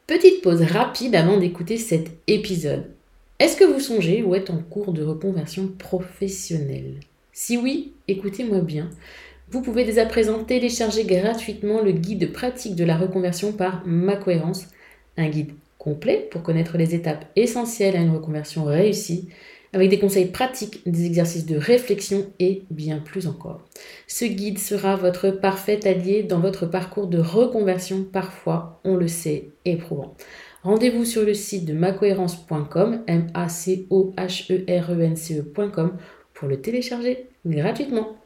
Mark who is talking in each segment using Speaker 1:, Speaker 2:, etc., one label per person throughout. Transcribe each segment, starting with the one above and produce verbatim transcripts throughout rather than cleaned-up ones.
Speaker 1: Petite pause rapide avant d'écouter cet épisode. Est-ce que vous songez ou êtes en cours de reconversion professionnelle? Si oui, écoutez-moi bien. Vous pouvez dès à présent télécharger gratuitement le guide pratique de la reconversion par Ma Cohérence, un guide complet pour connaître les étapes essentielles à une reconversion réussie, avec des conseils pratiques, des exercices de réflexion et bien plus encore. Ce guide sera votre parfait allié dans votre parcours de reconversion, parfois, on le sait, éprouvant. Rendez-vous sur le site de macohérence point com, M A C O H E R E N C E point com, pour le télécharger gratuitement.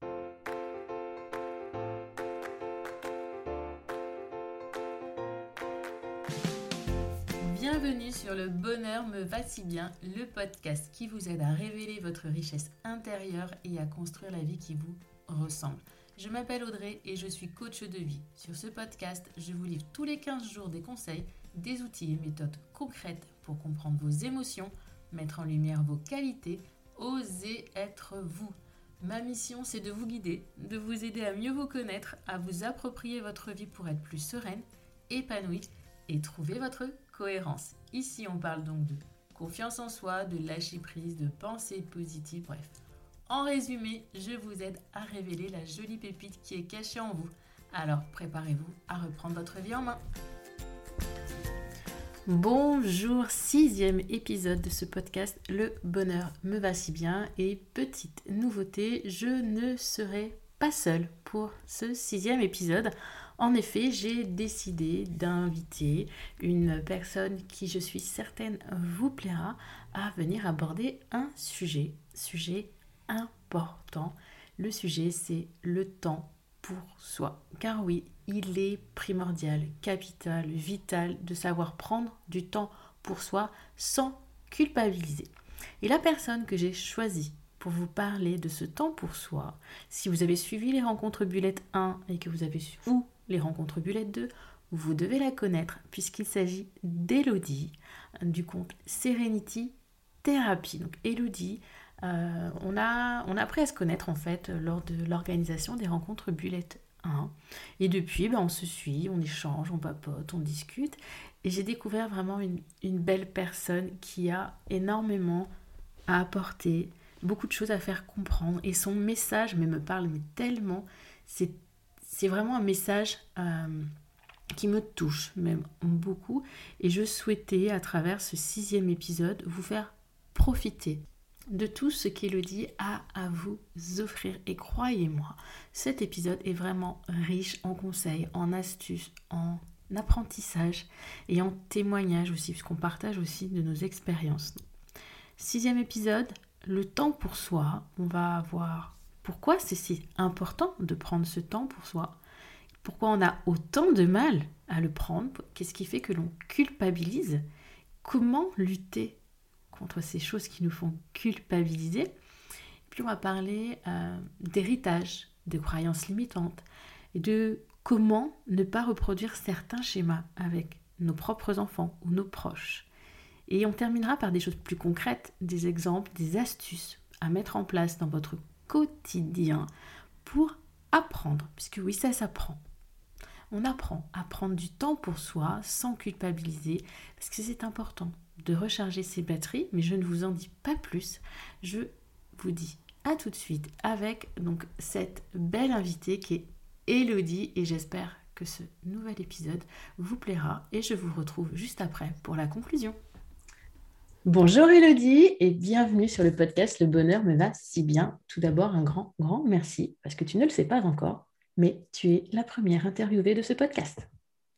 Speaker 1: Bienvenue sur Le Bonheur me va si bien, le podcast qui vous aide à révéler votre richesse intérieure et à construire la vie qui vous ressemble. Je m'appelle Audrey et je suis coach de vie. Sur ce podcast, je vous livre tous les quinze jours des conseils, des outils et méthodes concrètes pour comprendre vos émotions, mettre en lumière vos qualités, oser être vous. Ma mission, c'est de vous guider, de vous aider à mieux vous connaître, à vous approprier votre vie pour être plus sereine, épanouie et trouver votre cohérence. Ici, on parle donc de confiance en soi, de lâcher prise, de pensée positive, bref. En résumé, je vous aide à révéler la jolie pépite qui est cachée en vous. Alors, préparez-vous à reprendre votre vie en main. Bonjour, sixième épisode de ce podcast, Le Bonheur me va si bien. Et petite nouveauté, je ne serai pas seule pour ce sixième épisode. En effet, j'ai décidé d'inviter une personne qui, je suis certaine, vous plaira à venir aborder un sujet, sujet important. Le sujet, c'est le temps pour soi. Car oui, il est primordial, capital, vital de savoir prendre du temps pour soi sans culpabiliser. Et la personne que j'ai choisie pour vous parler de ce temps pour soi, si vous avez suivi les rencontres Bullet un et que vous avez su ou les rencontres Bullet deux, vous devez la connaître puisqu'il s'agit d'Elodie du compte Serenity Therapy. Donc Elodie, euh, on, a, on a appris à se connaître en fait lors de l'organisation des rencontres Bullet un. Et depuis, ben, on se suit, on échange, on papote, on discute. Et j'ai découvert vraiment une, une belle personne qui a énormément à apporter, beaucoup de choses à faire comprendre. Et son message mais me parle mais tellement. C'est, c'est vraiment un message euh, qui me touche même beaucoup. Et je souhaitais, à travers ce sixième épisode, vous faire profiter de tout ce qu'Elodie a à vous offrir. Et croyez-moi, cet épisode est vraiment riche en conseils, en astuces, en apprentissage et en témoignages aussi, puisqu'on partage aussi de nos expériences. Sixième épisode, le temps pour soi. On va voir pourquoi c'est si important de prendre ce temps pour soi, pourquoi on a autant de mal à le prendre, qu'est-ce qui fait que l'on culpabilise, comment lutter contre ces choses qui nous font culpabiliser. Et puis on va parler euh, d'héritage, de croyances limitantes et de comment ne pas reproduire certains schémas avec nos propres enfants ou nos proches. Et on terminera par des choses plus concrètes, des exemples, des astuces à mettre en place dans votre quotidien pour apprendre, puisque oui, ça s'apprend. On apprend à prendre du temps pour soi sans culpabiliser, parce que c'est important de recharger ses batteries, mais je ne vous en dis pas plus. Je vous dis à tout de suite avec donc cette belle invitée qui est Elodie, et j'espère que ce nouvel épisode vous plaira, et je vous retrouve juste après pour la conclusion. Bonjour Elodie et bienvenue sur le podcast Le Bonheur me va si bien. Tout d'abord, un grand, grand merci, parce que tu ne le sais pas encore, mais tu es la première interviewée de ce podcast.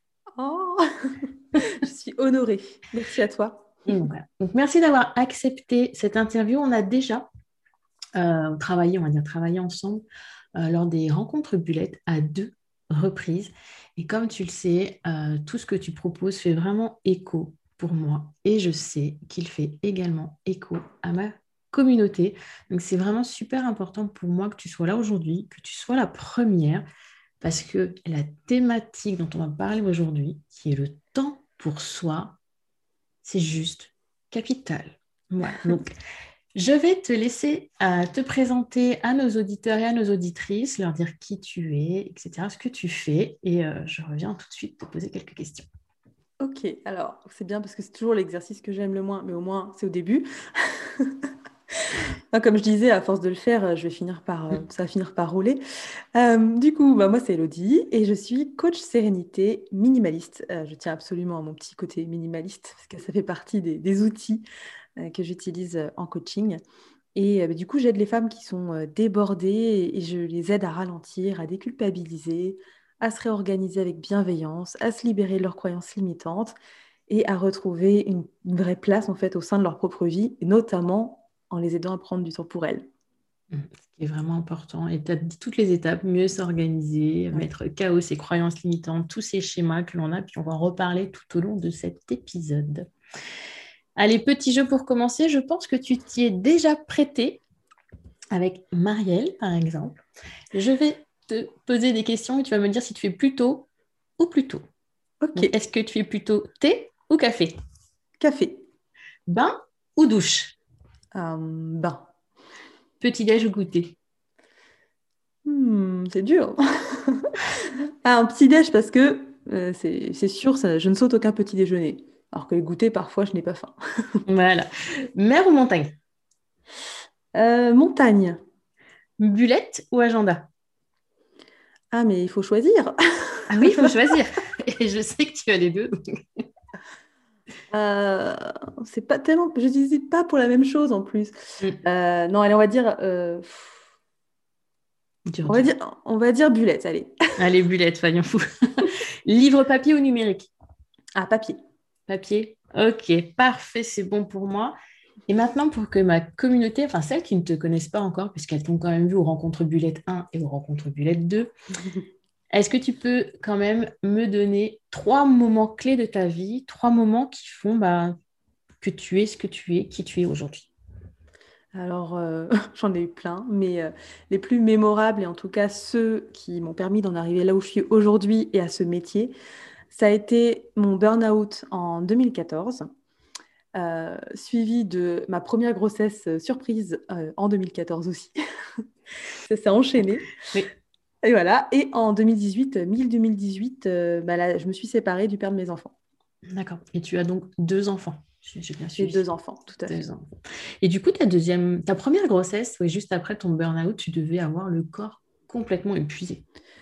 Speaker 2: Oh, je suis honorée. Merci à toi.
Speaker 1: Donc, voilà. Donc, merci d'avoir accepté cette interview. On a déjà euh, travaillé, on va dire travaillé ensemble euh, lors des rencontres Bullet à deux reprises. Et comme tu le sais, euh, tout ce que tu proposes fait vraiment écho pour moi. Et je sais qu'il fait également écho à ma communauté. Donc, c'est vraiment super important pour moi que tu sois là aujourd'hui, que tu sois la première, parce que la thématique dont on va parler aujourd'hui, qui est le temps pour soi, c'est juste capital. Voilà. Donc, je vais te laisser euh, te présenter à nos auditeurs et à nos auditrices, leur dire qui tu es, et cetera, ce que tu fais. Et euh, je reviens tout de suite te poser quelques questions.
Speaker 2: Ok, alors c'est bien parce que c'est toujours l'exercice que j'aime le moins, mais au moins c'est au début. Non, comme je disais, à force de le faire, euh, je vais finir par, euh, ça va finir par rouler. Euh, du coup, bah, moi c'est Elodie et je suis coach sérénité minimaliste. Euh, je tiens absolument à mon petit côté minimaliste parce que ça fait partie des, des outils euh, que j'utilise euh, en coaching. Et euh, bah, du coup, j'aide les femmes qui sont euh, débordées et, et je les aide à ralentir, à déculpabiliser, à se réorganiser avec bienveillance, à se libérer de leurs croyances limitantes et à retrouver une, une vraie place en fait au sein de leur propre vie, et notamment en les aidant à prendre du temps pour elles.
Speaker 1: Ce qui est vraiment important. Et tu as dit toutes les étapes, mieux s'organiser,
Speaker 2: Oui.
Speaker 1: mettre K O ses croyances limitantes, tous ces schémas que l'on a, puis on va en reparler tout au long de cet épisode. Allez, petit jeu pour commencer. Je pense que tu t'y es déjà prêté avec Marielle, par exemple. Je vais te poser des questions et tu vas me dire si tu es plutôt ou plutôt.
Speaker 2: Ok,
Speaker 1: Donc, est-ce que tu es plutôt thé ou café?
Speaker 2: café.
Speaker 1: Bain ou douche?
Speaker 2: Euh, ben,
Speaker 1: Petit-déj ou goûter?
Speaker 2: Hmm, c'est dur. Ah, un petit déj parce que euh, c'est c'est sûr, ça, je ne saute aucun petit déjeuner. Alors que les goûters, parfois, je n'ai pas faim.
Speaker 1: Voilà. Mer ou montagne?
Speaker 2: Euh, montagne.
Speaker 1: Bullet ou agenda?
Speaker 2: Ah, mais il faut choisir.
Speaker 1: Ah oui, il faut choisir. Et je sais que tu as les deux.
Speaker 2: Euh, c'est pas tellement. Je n'hésite pas pour la même chose en plus.
Speaker 1: Mm.
Speaker 2: Euh, non, allez, on va dire. euh,
Speaker 1: Dur,
Speaker 2: on va
Speaker 1: dur.
Speaker 2: dire, on va dire Bullet, allez.
Speaker 1: Allez, Bullet, soyons fous. Livre papier ou numérique?
Speaker 2: Ah, papier.
Speaker 1: Papier. Ok, parfait, c'est bon pour moi. Et maintenant, pour que ma communauté, enfin celles qui ne te connaissent pas encore, puisqu'elles t'ont quand même vu aux rencontres Bullet un et aux rencontres Bullet deux, est-ce que tu peux quand même me donner trois moments clés de ta vie, trois moments qui font bah, que tu es ce que tu es, qui tu es aujourd'hui?
Speaker 2: Alors, euh, j'en ai eu plein, mais euh, les plus mémorables, et en tout cas ceux qui m'ont permis d'en arriver là où je suis aujourd'hui et à ce métier, ça a été mon burn-out en deux mille quatorze, euh, suivi de ma première grossesse euh, surprise euh, en deux mille quatorze aussi. Ça s'est enchaîné.
Speaker 1: Oui,
Speaker 2: Et voilà. Et en deux mille dix-huit, euh, mi-deux mille dix-huit, euh, bah là, je me suis séparée du père de mes enfants.
Speaker 1: d'accord. Et tu as donc deux enfants. J'ai j'ai bien
Speaker 2: J'ai
Speaker 1: suivi.
Speaker 2: deux enfants, tout à
Speaker 1: Deux
Speaker 2: fait.
Speaker 1: enfants. Et du coup, ta deuxième, ta première grossesse, ouais, juste après ton burn-out, tu devais avoir le corps complètement épuisé.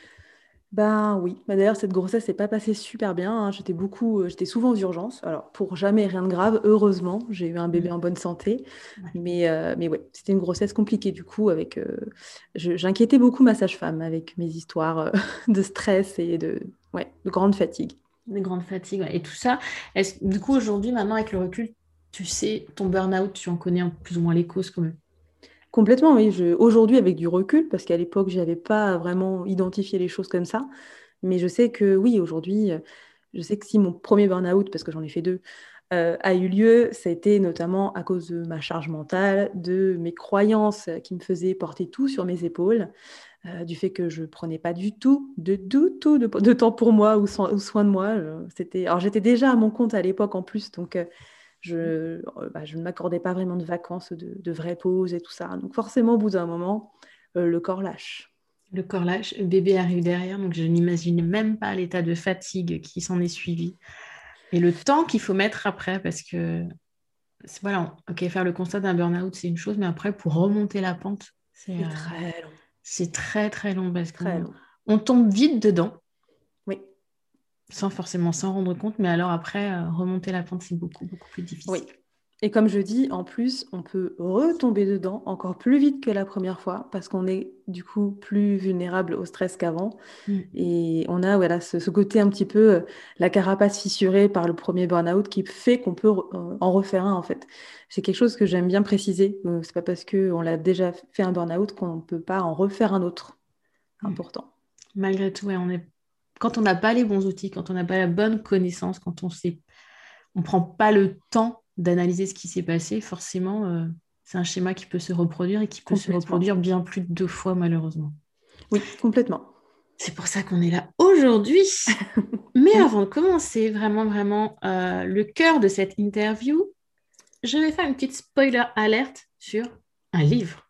Speaker 2: Ben oui, bah, d'ailleurs cette grossesse s'est pas passée super bien, hein. J'étais beaucoup, euh, j'étais souvent aux urgences. Alors pour jamais rien de grave, heureusement, j'ai eu un bébé
Speaker 1: Mm.
Speaker 2: en bonne santé.
Speaker 1: Ouais.
Speaker 2: Mais, euh, mais ouais, c'était une grossesse compliquée du coup. Avec, euh, je- j'inquiétais beaucoup ma sage-femme avec mes histoires euh, de stress et de, ouais, de grande fatigue.
Speaker 1: Des grandes fatigues, ouais. Et tout ça, est-ce, du coup, aujourd'hui, maintenant, avec le recul, tu sais, ton burn-out, tu en connais un- plus ou moins les causes quand même.
Speaker 2: Complètement, oui. Je, aujourd'hui avec du recul, parce qu'à l'époque j'avais pas vraiment identifié les choses comme ça. Mais je sais que oui, aujourd'hui, euh, je sais que si mon premier burn-out, parce que j'en ai fait deux, euh, a eu lieu, ça a été notamment à cause de ma charge mentale, de mes croyances euh, qui me faisaient porter tout sur mes épaules, euh, du fait que je prenais pas du tout, de tout, tout de, de temps pour moi ou, soin ou soin de moi. Euh, C'était, alors j'étais déjà à mon compte à l'époque en plus, donc euh, je, euh, bah, je ne m'accordais pas vraiment de vacances, de, de vraies pauses et tout ça. Donc forcément, au bout d'un moment, euh, le corps lâche.
Speaker 1: Le corps lâche, le bébé arrive derrière, donc je n'imagine même pas l'état de fatigue qui s'en est suivi. Et le temps qu'il faut mettre après, parce que, c'est- voilà, ok, faire le constat d'un burn-out, c'est une chose, mais après, pour remonter la pente, c'est
Speaker 2: C'est
Speaker 1: euh,
Speaker 2: très long,
Speaker 1: c'est très, très long, parce
Speaker 2: très
Speaker 1: qu'on
Speaker 2: long.
Speaker 1: on tombe vite dedans,
Speaker 2: Oui.
Speaker 1: sans forcément s'en rendre compte, mais alors après, euh, remonter la pente, c'est beaucoup, beaucoup plus
Speaker 2: Oui.
Speaker 1: difficile.
Speaker 2: Et comme je dis, en plus, on peut retomber dedans encore plus vite que la première fois parce qu'on est du coup plus vulnérable au stress qu'avant.
Speaker 1: Mm.
Speaker 2: Et on a voilà, ce, ce côté un petit peu, euh, la carapace fissurée par le premier burn-out qui fait qu'on peut euh, en refaire un en fait. C'est quelque chose que j'aime bien préciser. Euh, c'est pas parce qu'on l'a déjà fait un burn-out qu'on ne peut pas en refaire un autre.
Speaker 1: Mm.
Speaker 2: Important.
Speaker 1: Malgré tout, ouais, on est... quand on n'a pas les bons outils, quand on n'a pas la bonne connaissance, quand on sait... on prend pas le temps d'analyser ce qui s'est passé, forcément, euh, c'est un schéma qui peut se reproduire et qui peut se
Speaker 2: Complètement.
Speaker 1: reproduire bien plus de deux fois, malheureusement.
Speaker 2: Oui, complètement.
Speaker 1: C'est pour ça qu'on est là aujourd'hui. Mais
Speaker 2: Oui.
Speaker 1: avant de commencer vraiment, vraiment euh, le cœur de cette interview, je vais faire une petite spoiler alerte sur un livre.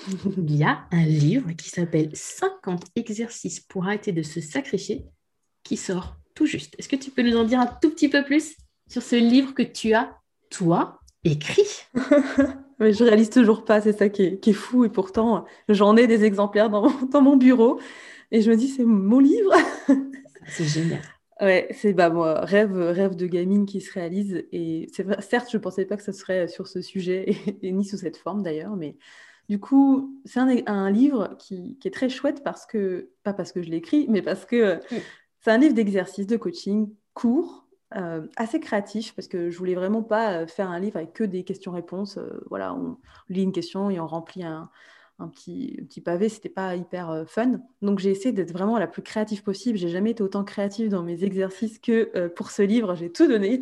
Speaker 1: Il y a un livre qui s'appelle cinquante exercices pour arrêter de se sacrifier qui sort tout juste. Est-ce que tu peux nous en dire un tout petit peu plus sur ce livre que tu as, toi, écrit?
Speaker 2: Mais je réalise toujours pas, c'est ça qui est, qui est fou. Et pourtant, j'en ai des exemplaires dans, dans mon bureau. Et je me dis, c'est mon livre.
Speaker 1: C'est génial.
Speaker 2: Ouais, c'est bah, moi, rêve, rêve de gamine qui se réalise. Et c'est vrai, certes, je ne pensais pas que ce serait sur ce sujet, et, et ni sous cette forme d'ailleurs. Mais du coup, c'est un, un livre qui, qui est très chouette parce que, pas parce que je l'écris, mais parce que euh,
Speaker 1: Mm.
Speaker 2: c'est un livre d'exercice, de coaching court, euh, assez créatif, parce que je voulais vraiment pas euh, faire un livre avec que des questions-réponses. Euh, voilà, on lit une question et on remplit un, un petit, un petit pavé, c'était pas hyper euh, fun. Donc j'ai essayé d'être vraiment la plus créative possible. J'ai jamais été autant créative dans mes exercices que euh, pour ce livre. J'ai tout donné.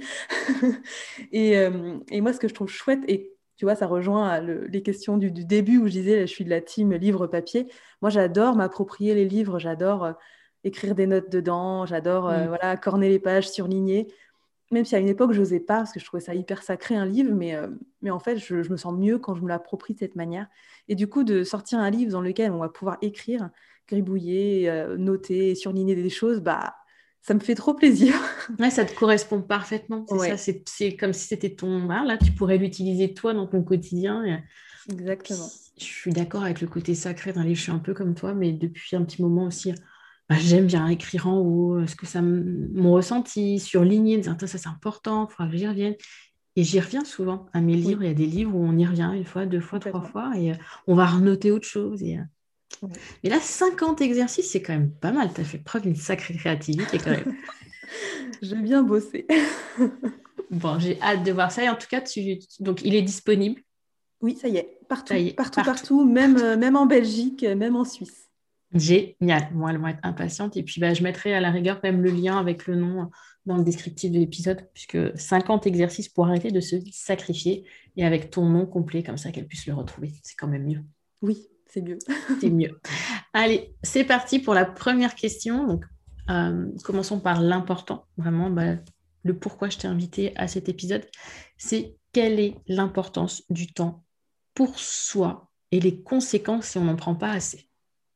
Speaker 2: et, euh, et moi, ce que je trouve chouette, et tu vois, ça rejoint le- les questions du, du début où je disais, je suis de la team livre-papier. Moi, j'adore m'approprier les livres, j'adore euh, écrire des notes dedans, j'adore euh,
Speaker 1: Mm.
Speaker 2: voilà, corner les pages, surligner. Même si à une époque, je n'osais pas, parce que je trouvais ça hyper sacré, un livre, mais, euh, mais en fait, je, je me sens mieux quand je me l'approprie de cette manière. Et du coup, de sortir un livre dans lequel on va pouvoir écrire, gribouiller, euh, noter, surligner des choses, bah, ça me fait trop plaisir.
Speaker 1: Ouais, ça te correspond parfaitement. C'est ça,
Speaker 2: Ouais,
Speaker 1: c'est c'est comme si c'était ton... Ah, là, tu pourrais l'utiliser toi dans ton quotidien. Et, et puis,
Speaker 2: exactement.
Speaker 1: je suis d'accord avec le côté sacré dans les livres. Je suis un peu comme toi, mais depuis un petit moment aussi, bah, j'aime bien écrire en haut euh, ce que ça m- mon ressenti, surligner, dire, Attends, ça c'est important, il faudra que j'y revienne. Et j'y reviens souvent à mes livres.
Speaker 2: Oui,
Speaker 1: Il y a des livres où on y revient une fois, deux fois, trois
Speaker 2: complètement.
Speaker 1: fois, et euh, on va renoter autre chose. Et, euh,
Speaker 2: Ouais.
Speaker 1: Mais là, cinquante exercices, c'est quand même pas mal. Tu as fait preuve d'une sacrée créativité quand même.
Speaker 2: J'ai bien bossé.
Speaker 1: Bon, j'ai hâte de voir ça. Et en tout cas, tu... donc il est disponible.
Speaker 2: Oui, ça y est,
Speaker 1: Ça
Speaker 2: partout,
Speaker 1: y est,
Speaker 2: partout,
Speaker 1: partout.
Speaker 2: partout, même, euh, même en Belgique, euh, même en Suisse.
Speaker 1: Génial. Moi, elles vont être impatientes. Et puis, bah, je mettrai à la rigueur quand même le lien avec le nom dans le descriptif de l'épisode, puisque cinquante exercices pour arrêter de se sacrifier et avec ton nom complet, comme ça qu'elles puissent le retrouver. C'est quand même mieux.
Speaker 2: Oui, c'est mieux.
Speaker 1: C'est mieux. Allez, c'est parti pour la première question. Donc, euh, commençons par l'important, vraiment, bah, le pourquoi je t'ai invité à cet épisode. C'est quelle est l'importance du temps pour soi et les conséquences si on n'en prend pas assez.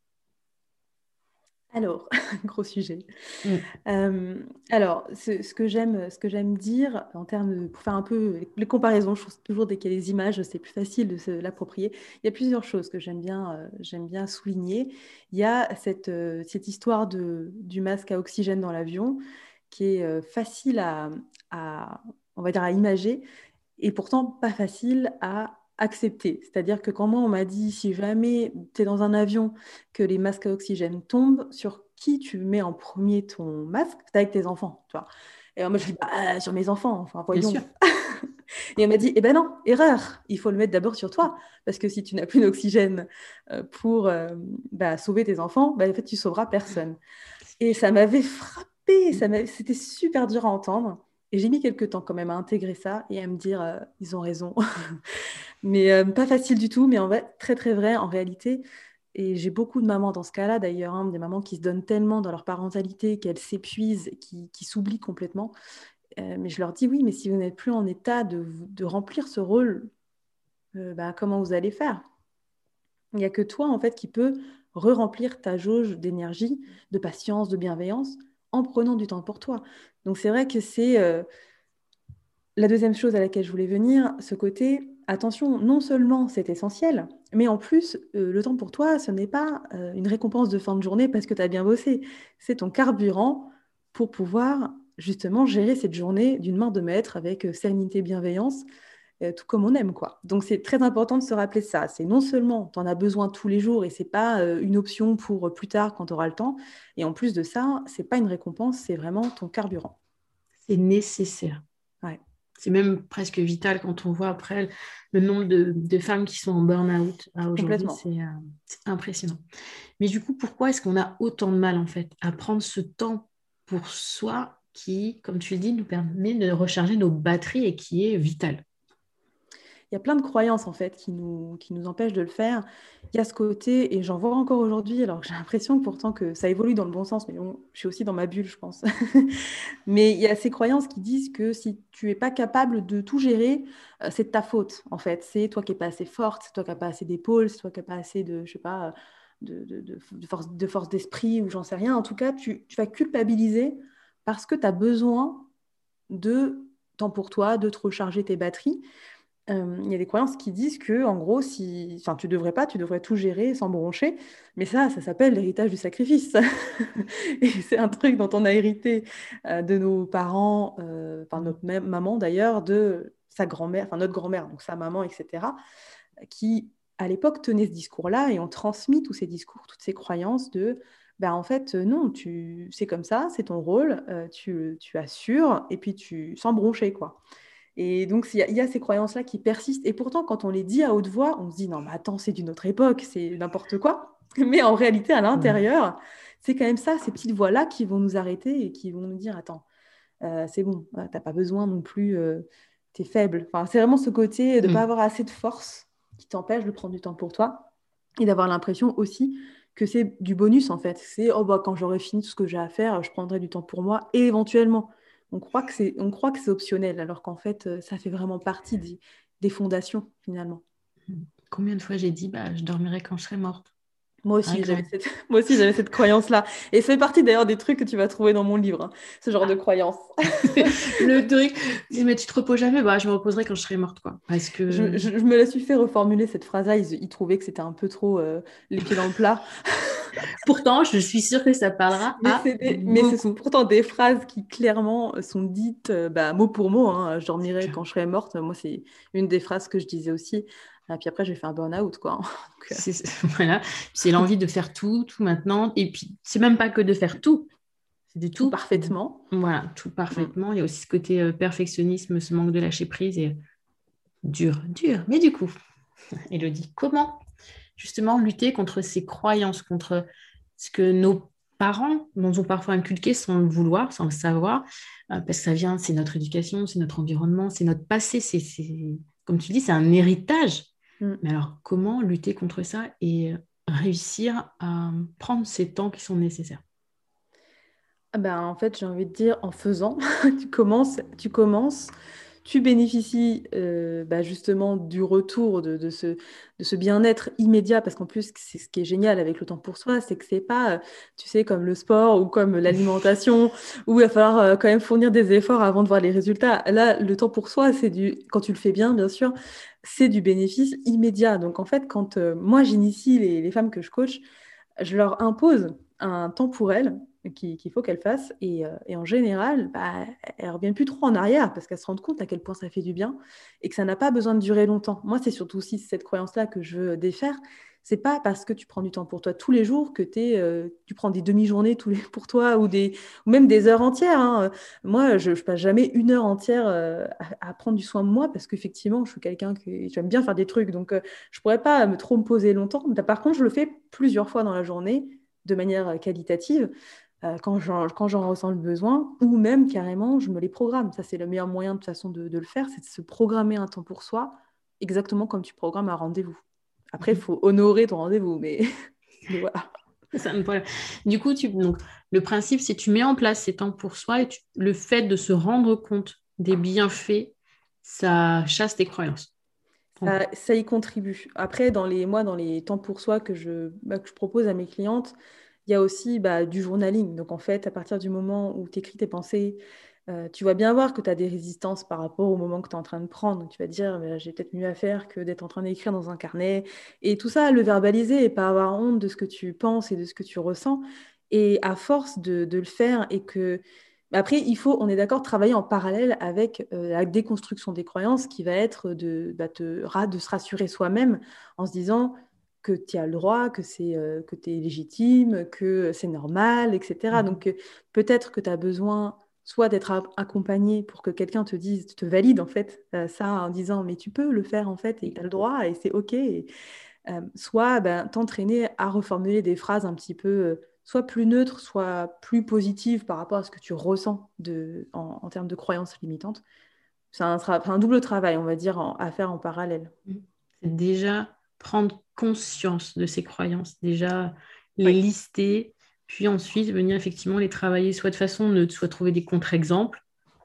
Speaker 2: Alors, gros sujet.
Speaker 1: Mm.
Speaker 2: Euh, alors, ce, ce que j'aime, ce que j'aime dire en termes de, pour faire un peu les, les comparaisons, je trouve toujours dès qu'il y a les images, c'est plus facile de se l'approprier. Il y a plusieurs choses que j'aime bien, euh, j'aime bien souligner. Il y a cette, euh, cette histoire de, du masque à oxygène dans l'avion qui est euh, facile à, à, on va dire, à imager et pourtant pas facile à accepter. C'est-à-dire que quand moi, on m'a dit, si jamais tu es dans un avion, que les masques à oxygène tombent, sur qui tu mets en premier ton masque? C'est avec tes enfants, tu vois. Et alors moi, je dis, bah, sur mes enfants, enfin,
Speaker 1: Bien sûr.
Speaker 2: voyons. Et on m'a dit, eh ben non, erreur, il faut le mettre d'abord sur toi, parce que si tu n'as plus d'oxygène euh, pour euh, bah, sauver tes enfants, bah, en fait, tu sauveras personne. Et ça m'avait frappé, ça m'avait- c'était super dur à entendre. Et j'ai mis quelques temps quand même à intégrer ça et à me dire, euh, ils ont raison. Mais euh, pas facile du tout, mais en vrai, très très vrai en réalité. Et j'ai beaucoup de mamans dans ce cas-là d'ailleurs, hein, des mamans qui se donnent tellement dans leur parentalité qu'elles s'épuisent, qui, qui s'oublient complètement. Euh, mais je leur dis, oui, mais si vous n'êtes plus en état de, de remplir ce rôle, euh, bah, comment vous allez faire? Il n'y a que toi, en fait, qui peux re-remplir ta jauge d'énergie, de patience, de bienveillance, en prenant du temps pour toi. Donc c'est vrai que c'est euh, la deuxième chose à laquelle je voulais venir, ce côté, attention, non seulement c'est essentiel, mais en plus, euh, le temps pour toi, ce n'est pas euh, une récompense de fin de journée parce que tu as bien bossé. C'est ton carburant pour pouvoir justement gérer cette journée d'une main de maître avec euh, sérénité, bienveillance, euh, tout comme on aime, quoi. Donc c'est très important de se rappeler ça. C'est non seulement tu en as besoin tous les jours et c'est pas euh, une option pour euh, plus tard quand tu auras le temps, et en plus de ça, c'est pas une récompense, c'est vraiment ton carburant.
Speaker 1: C'est nécessaire.
Speaker 2: Ouais,
Speaker 1: C'est même presque vital quand on voit après le nombre de, de femmes qui sont en burn-out à aujourd'hui,
Speaker 2: complètement.
Speaker 1: c'est euh, c'est impressionnant. Mais du coup, pourquoi est-ce qu'on a autant de mal en fait à prendre ce temps pour soi qui, comme tu le dis, nous permet de recharger nos batteries et qui est vital?
Speaker 2: Il y a plein de croyances en fait qui nous, qui nous empêchent de le faire. Il y a ce côté, et j'en vois encore aujourd'hui, alors que j'ai l'impression que pourtant que ça évolue dans le bon sens, mais bon, je suis aussi dans ma bulle, je pense. Mais il y a ces croyances qui disent que si tu n'es pas capable de tout gérer, euh, c'est de ta faute en fait. C'est toi qui n'es pas assez forte, c'est toi qui n'as pas assez d'épaules, c'est toi qui n'as pas assez de, je sais pas, de, de, de- de force, de force d'esprit ou j'en sais rien. En tout cas, tu, tu vas culpabiliser parce que tu as besoin de temps pour toi, de te recharger tes batteries. Euh, Il y a des croyances qui disent que, en gros, si, enfin, tu devrais pas, tu devrais tout gérer sans broncher. Mais ça, ça s'appelle l'héritage du sacrifice. Et c'est un truc dont on a hérité euh, de nos parents, euh, enfin notre même maman d'ailleurs, de sa grand-mère, enfin notre grand-mère, donc sa maman, et cetera, qui à l'époque tenaient ce discours-là et ont transmis tous ces discours, toutes ces croyances de, ben, en fait, euh, non, tu, c'est comme ça, c'est ton rôle, euh, tu, tu assures et puis tu sans broncher, quoi. Et donc, il y, a- il y a ces croyances-là qui persistent. Et pourtant, quand on les dit à haute voix, on se dit, non, mais attends, c'est d'une autre époque, c'est n'importe quoi. Mais en réalité, à
Speaker 1: Ouais.
Speaker 2: l'intérieur, c'est quand même ça, ces petites voix-là qui vont nous arrêter et qui vont nous dire, attends, euh, c'est bon, euh, t'as pas besoin non plus, euh, t'es faible. Enfin, c'est vraiment ce côté de ne pas
Speaker 1: Mm.
Speaker 2: avoir assez de force qui t'empêche de prendre du temps pour toi et d'avoir l'impression aussi que c'est du bonus en fait. C'est oh bah quand j'aurai fini tout ce que j'ai à faire, je prendrai du temps pour moi et éventuellement. On croit que c'est, on croit que c'est optionnel alors qu'en fait euh, ça fait vraiment partie des, des fondations finalement.
Speaker 1: Combien de fois j'ai dit, bah, je dormirai quand je serai morte,
Speaker 2: Moi
Speaker 1: par
Speaker 2: aussi, j'avais
Speaker 1: exemple.
Speaker 2: cette, moi aussi, j'avais cette croyance-là. Et ça fait partie d'ailleurs des trucs que tu vas trouver dans mon livre, hein, ce genre de
Speaker 1: Ah.
Speaker 2: croyance.
Speaker 1: Le truc, dis, mais tu te reposes jamais, bah, je me reposerai quand je serai morte, quoi. Parce
Speaker 2: Je,
Speaker 1: que
Speaker 2: je- je me la suis fait reformuler cette phrase-là. Ils, ils trouvaient que c'était un peu trop euh, les pieds dans le plat.
Speaker 1: pourtant, je suis sûre que ça parlera
Speaker 2: Mais
Speaker 1: à
Speaker 2: c'est des- mais c'est
Speaker 1: beaucoup.
Speaker 2: pourtant des phrases qui clairement sont dites euh, bah, mot pour mot, hein. Je
Speaker 1: C'est
Speaker 2: dormirai
Speaker 1: clair.
Speaker 2: quand je serai morte. Moi, c'est une des phrases que je disais aussi. Et puis après, j'ai fait un burn-out, quoi. Donc, euh,
Speaker 1: C'est, voilà. C'est l'envie de faire tout, tout maintenant. Et puis, c'est même pas que de faire tout. C'est de
Speaker 2: tout
Speaker 1: tout.
Speaker 2: parfaitement.
Speaker 1: Voilà, tout
Speaker 2: Mm.
Speaker 1: parfaitement. Il y a aussi ce côté euh, perfectionnisme, ce manque de lâcher prise et dur, dur. Mais du coup, Élodie, comment justement lutter contre ces croyances, contre ce que nos parents nous ont parfois inculqué sans le vouloir, sans le savoir, euh, parce que ça vient, c'est notre éducation, c'est notre environnement, c'est notre passé, c'est, c'est- comme tu dis, c'est un héritage.
Speaker 2: Mm.
Speaker 1: Mais alors, comment lutter contre ça et euh, réussir à prendre ces temps qui sont nécessaires?
Speaker 2: Ah ben, en fait, j'ai envie de dire, en faisant, tu commences, tu commences, tu bénéficies euh, bah, justement du retour de, de ce, de ce bien-être immédiat, parce qu'en plus, c'est ce qui est génial avec le temps pour soi, c'est que c'est pas, euh, tu sais, comme le sport ou comme l'alimentation, où il va falloir euh, quand même fournir des efforts avant de voir les résultats. Là, le temps pour soi, c'est du, quand tu le fais bien, bien sûr, c'est du bénéfice immédiat. Donc, en fait, quand euh, moi, j'initie les, les femmes que je coach, je leur impose un temps pour elles qu'il qu'il faut qu'elles fassent. Et, euh, et en général, bah, elles ne reviennent plus trop en arrière parce qu'elles se rendent compte à quel point ça fait du bien et que ça n'a pas besoin de durer longtemps. Moi, c'est surtout aussi cette croyance-là que je veux défaire. C'est pas parce que tu prends du temps pour toi tous les jours que t'es, euh, tu prends des demi-journées tous les, pour toi ou, des, ou même des heures entières, hein. Moi, je, je passe jamais une heure entière euh, à, à prendre du soin de moi parce qu'effectivement, je suis quelqu'un qui j'aime bien faire des trucs. Donc, euh, je pourrais pas me trop me poser longtemps. Mais par contre, je le fais plusieurs fois dans la journée de manière euh, qualitative euh, quand j'en, quand j'en ressens le besoin ou même carrément, je me les programme. Ça, c'est le meilleur moyen de toute façon de, de le faire, c'est de se programmer un temps pour soi, exactement comme tu programmes un rendez-vous. Après, il faut honorer ton rendez-vous, mais, mais voilà.
Speaker 1: C'est un problème. Du coup, tu, donc, le principe, c'est que tu mets en place ces temps pour soi et tu- le fait de se rendre compte des bienfaits, ça chasse tes croyances. En gros.
Speaker 2: Ça, ça y contribue. Après, dans les, moi, dans les temps pour soi que je, bah, que je propose à mes clientes, il y a aussi bah, du journaling. Donc, en fait, à partir du moment où tu écris tes pensées, euh, tu vas bien voir que tu as des résistances par rapport au moment que tu es en train de prendre. Tu vas te dire, bah, j'ai peut-être mieux à faire que d'être en train d'écrire dans un carnet. Et tout ça, le verbaliser et pas avoir honte de ce que tu penses et de ce que tu ressens. Et à force de, de le faire et que après, il faut, on est d'accord, travailler en parallèle avec euh, la déconstruction des croyances qui va être de, bah, te ra- de se rassurer soi-même en se disant que tu as le droit, que c'est euh, que tu es légitime, que c'est normal, et cetera.
Speaker 1: Mhm.
Speaker 2: Donc euh, peut-être que tu as besoin soit d'être a- accompagné pour que quelqu'un te dise, te valide en fait euh, ça en disant mais tu peux le faire en fait et tu as le droit et c'est OK. Et, euh, soit ben, t'entraîner à reformuler des phrases un petit peu euh, soit plus neutres, soit plus positives par rapport à ce que tu ressens de, en, en termes de croyances limitantes. C'est un, tra- un double travail, on va dire, en- à faire en parallèle.
Speaker 1: C'est déjà prendre conscience de ces croyances, déjà les
Speaker 2: Oui,
Speaker 1: lister, puis ensuite venir effectivement les travailler, soit de façon neutre, soit trouver des contre-exemples,